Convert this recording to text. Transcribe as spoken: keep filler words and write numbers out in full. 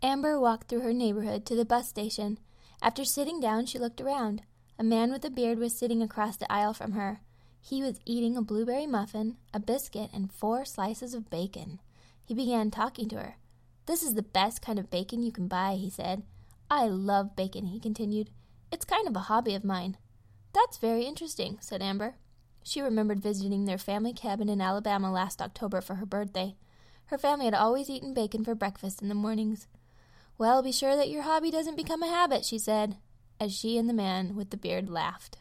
Amber walked through her neighborhood to the bus station. After sitting down, she looked around. A man with a beard was sitting across the aisle from her. He was eating a blueberry muffin, a biscuit, and four slices of bacon. He began talking to her. "This is the best kind of bacon you can buy," he said. "I love bacon," he continued. "It's kind of a hobby of mine." "That's very interesting," said Amber. She remembered visiting their family cabin in Alabama last October for her birthday. Her family had always eaten bacon for breakfast in the mornings. "Well, be sure that your hobby doesn't become a habit," she said, as she and the man with the beard laughed.